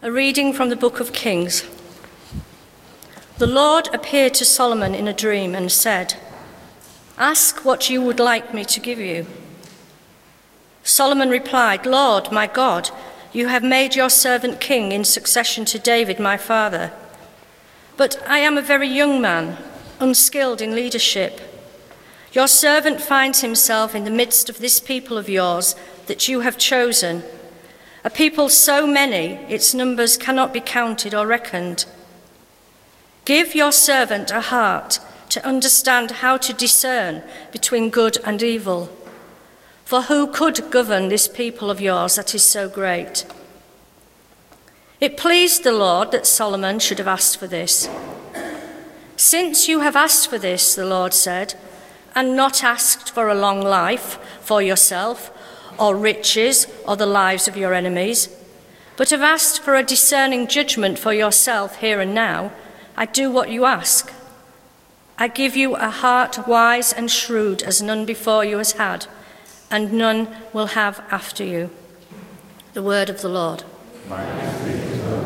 A reading from the book of Kings. The Lord appeared to Solomon in a dream and said, "Ask what you would like me to give you." Solomon replied, "Lord, my God, you have made your servant king in succession to David, my father. But I am a very young man, unskilled in leadership. Your servant finds himself in the midst of this people of yours that you have chosen, a people so many its numbers cannot be counted or reckoned. Give your servant a heart to understand how to discern between good and evil. For who could govern this people of yours that is so great?" It pleased the Lord that Solomon should have asked for this. "Since you have asked for this," the Lord said, "and not asked for a long life for yourself, or riches, or the lives of your enemies, but have asked for a discerning judgment for yourself here and now, I do what you ask. I give you a heart wise and shrewd as none before you has had, and none will have after you." The word of the Lord. Thanks be to God.